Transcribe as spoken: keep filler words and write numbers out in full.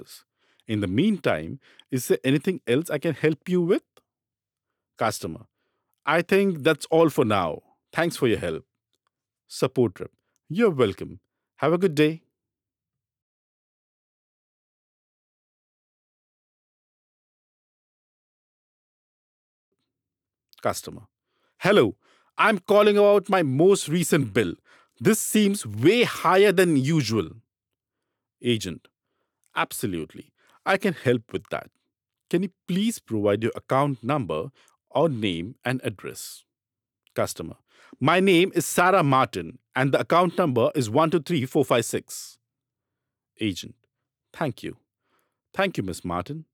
In the meantime, is there anything else I can help you with? Customer. I think that's all for now. Thanks for your help. Support rep. You're welcome. Have a good day. Customer. Hello, I'm calling about my most recent bill. This seems way higher than usual. Agent. Absolutely. I can help with that. Can you please provide your account number or name and address? Customer. My name is Sarah Martin and the account number is one two three four five six. Agent. Thank you. Thank you, Miss Martin.